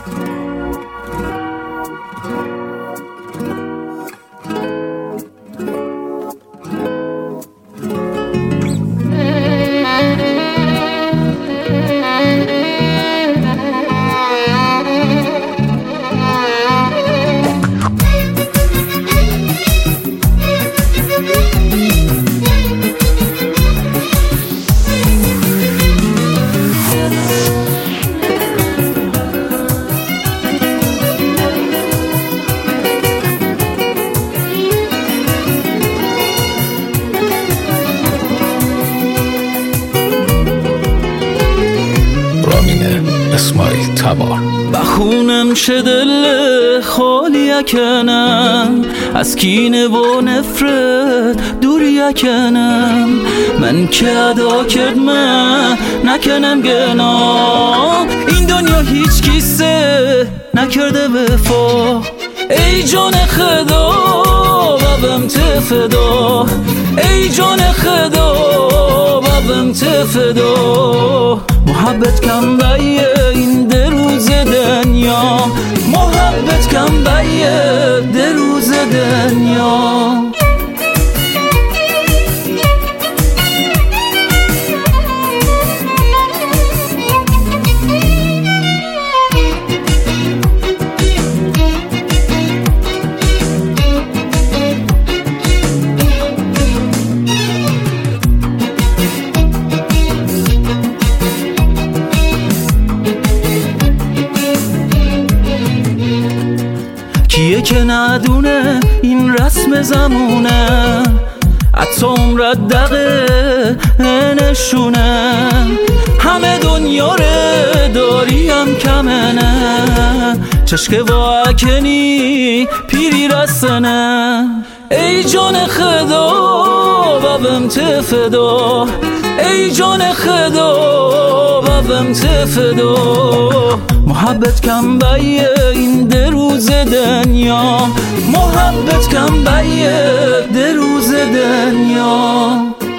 اسماعیل تبار. بخونم چه دل خالی کنم، از کینه و نفرت دوری کنم. من که ادا کرد من نکنم گناه، این دنیا هیچ کیسه نکرده وفا. ای جان خدا بابم تفدا، ای جان خدا بابم تفدا. محبت کم بیه این ده روز دنیا، محبت کم بیه ده روز دنیا. کیه که ندونه این رسم زمونه، حتی عمرت دقه نشونه. همه دنیا رو داریم کمنه، چشک واکنی پیری رسنه. ای جان خدا بابم تفدا، ای جان خدا بابم تفدا. محبت کم بیه این ده روز دنیا، محبت کم بیه ده روز دنیا.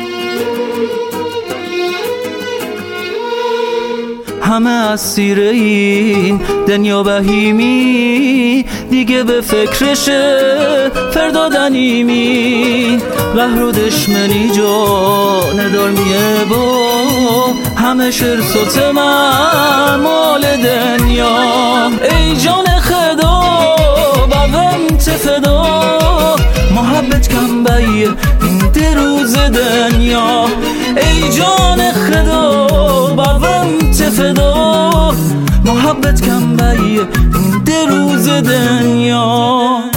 همه اسیر این دنیا بهیمی، دیگه به فکرشه فردا دنیمی. قهر و دشمنی جان دار میه با همه شرس و تمام مال دنیا. ای جان خدا بابم تفدا، محبت کم بیه این ده روز دنیا. ای جان خدا بابم تفدا، محبت کم بیه این ده روز دنیا.